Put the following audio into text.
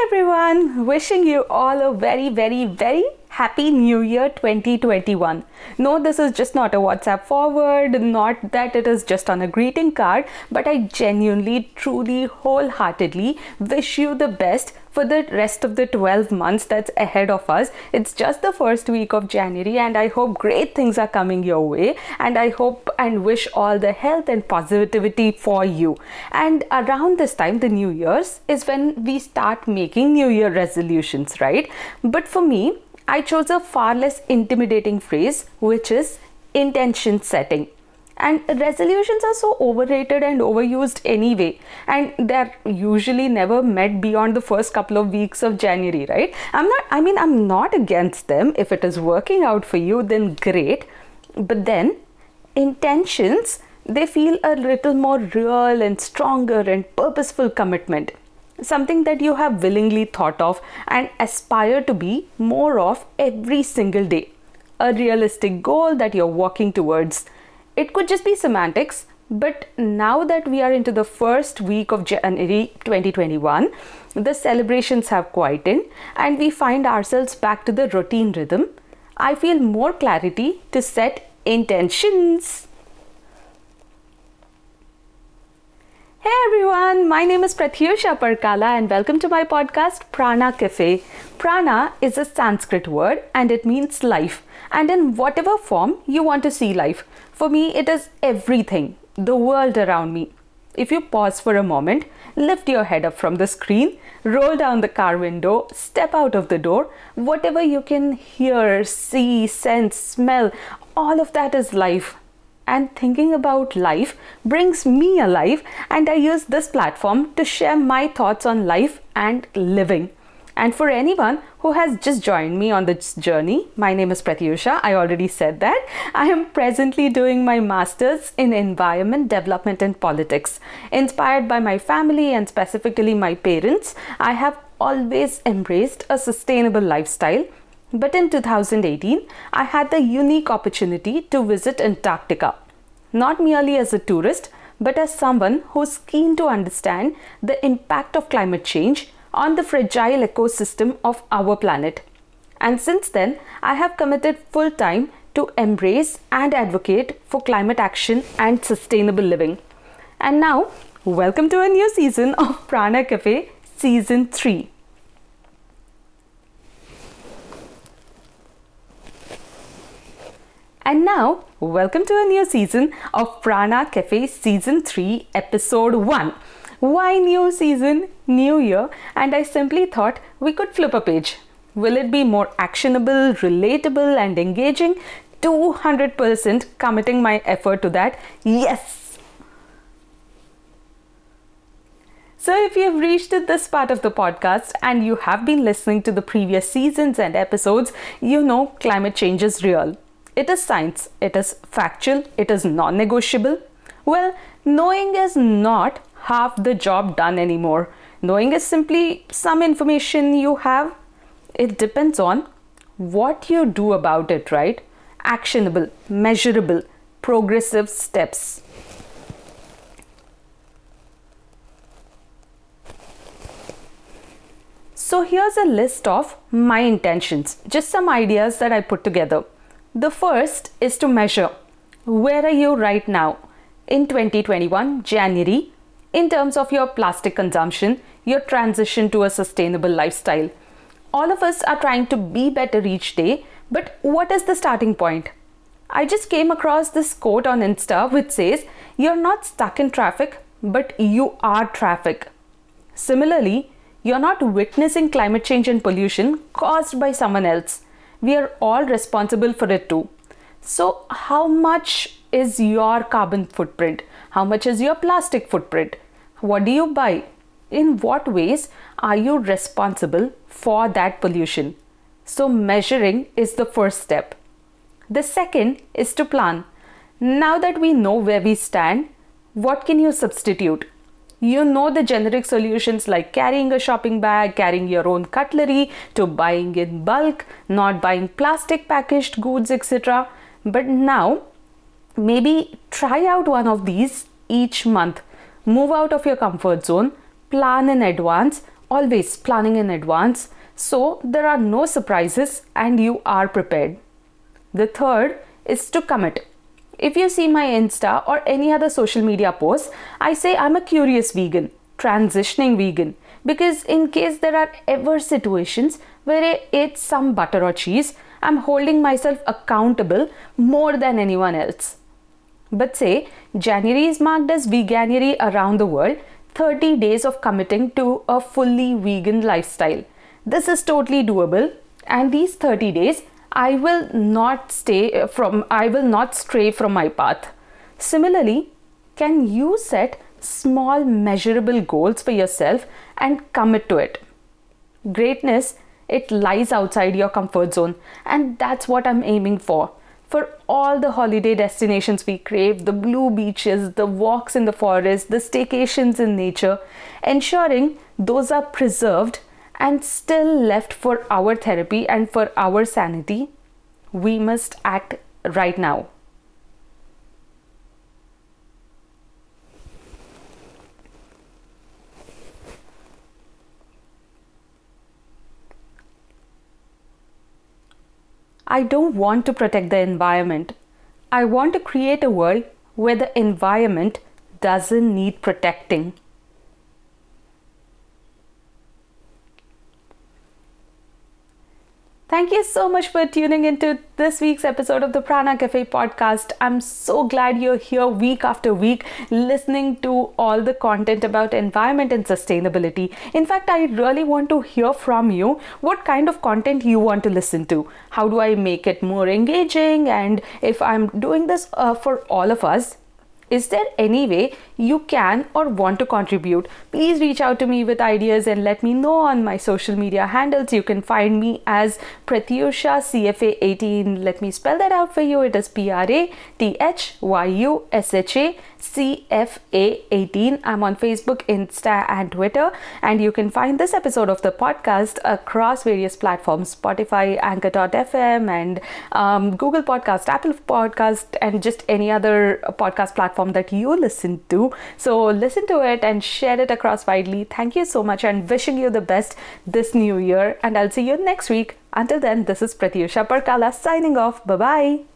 everyone, wishing you all a very happy New Year 2021. No, this is just not a WhatsApp forward, not that it is just on a greeting card, but I genuinely, truly, wholeheartedly wish you the best for the rest of the 12 months that's ahead of us. It's just the first week of January and I hope great things are coming your way, and I hope and wish all the health and positivity for you. And around this time, the New Year's, is when we start making New Year resolutions, right? But for me, I chose a far less intimidating phrase, which is intention setting. And resolutions are so overrated and overused anyway, and they're usually never met beyond the first couple of weeks of January, right? I'm not against them. If it is working out for you, then great. But then intentions, they feel a little more real and stronger and purposeful commitment. Something that you have willingly thought of and aspire to be more of every single day. A realistic goal that you're working towards. It could just be semantics, but now that we are into the first week of January 2021, the celebrations have quietened and we find ourselves back to the routine rhythm. I feel more clarity to set intentions. Hey everyone, my name is Pratyusha Parkala and welcome to my podcast Prana Cafe. Prana is a Sanskrit word and it means life, and in whatever form you want to see life. For me, it is everything, the world around me. If you pause for a moment, lift your head up from the screen, roll down the car window, step out of the door, whatever you can hear, see, sense, smell, all of that is life. And thinking about life brings me alive, and I use this platform to share my thoughts on life and living. And for anyone who has just joined me on this journey, my name is Pratyusha. I already said that. I am presently doing my master's in environment, development and politics. Inspired by my family and specifically my parents, I have always embraced a sustainable lifestyle. But in 2018, I had the unique opportunity to visit Antarctica, not merely as a tourist, but as someone who's keen to understand the impact of climate change on the fragile ecosystem of our planet. And since then, I have committed full time to embrace and advocate for climate action and sustainable living. And now, welcome to a new season of Prana Cafe Season 3. And now, welcome to a new season of Prana Cafe Season 3, Episode 1. Why new season, new year? And I simply thought we could flip a page. Will it be more actionable, relatable and engaging? 200% committing my effort to that. Yes! So if you have reached this part of the podcast and you have been listening to the previous seasons and episodes, you know climate change is real. It is science, it is factual, it is non-negotiable. Well, knowing is not half the job done anymore. Knowing is simply some information you have. It depends on what you do about it, right? Actionable, measurable, progressive steps. So here's a list of my intentions, just some ideas that I put together. The first is to measure. Where are you right now in 2021, January, in terms of your plastic consumption, your transition to a sustainable lifestyle? All of us are trying to be better each day, but what is the starting point? I just came across this quote on Insta which says, "You're not stuck in traffic, but you are traffic." Similarly, you're not witnessing climate change and pollution caused by someone else. We are all responsible for it too. So how much is your carbon footprint? How much is your plastic footprint? What do you buy? In what ways are you responsible for that pollution? So measuring is the first step. The second is to plan. Now that we know where we stand, what can you substitute? You know the generic solutions like carrying a shopping bag, carrying your own cutlery, to buying in bulk, not buying plastic packaged goods, etc. But now, maybe try out one of these each month. Move out of your comfort zone, plan in advance, always planning in advance so there are no surprises and you are prepared. The third is to commit. If you see my Insta or any other social media posts, I say I'm a curious vegan, transitioning vegan, because in case there are ever situations where I ate some butter or cheese, I'm holding myself accountable more than anyone else. But say January is marked as Veganuary around the world, 30 days of committing to a fully vegan lifestyle. This is totally doable, and these 30 days I will not stray from my path. Similarly, can you set small measurable goals for yourself and commit to it? Greatness, it lies outside your comfort zone, and that's what I'm aiming for. For all the holiday destinations we crave, the blue beaches, the walks in the forest, the staycations in nature, ensuring those are preserved and still left for our therapy and for our sanity, we must act right now. I don't want to protect the environment. I want to create a world where the environment doesn't need protecting. Thank you so much for tuning into this week's episode of the Prana Cafe podcast. I'm so glad you're here week after week listening to all the content about environment and sustainability. In fact, I really want to hear from you what kind of content you want to listen to. How do I make it more engaging? And if I'm doing this for all of us, is there any way you can or want to contribute? Please reach out to me with ideas and let me know on my social media handles. You can find me as Pratyusha CFA18. Let me spell that out for you. It is PRATHYUSHA CFA18. I'm on Facebook, Insta, and Twitter. And you can find this episode of the podcast across various platforms: Spotify, Anchor.fm, and Google Podcast, Apple Podcast, and just any other podcast platform that you listen to. So listen to it and share it across widely. Thank you so much, and wishing you the best this new year. And I'll see you next week. Until then, this is Pratyusha Parkala signing off. Bye-bye.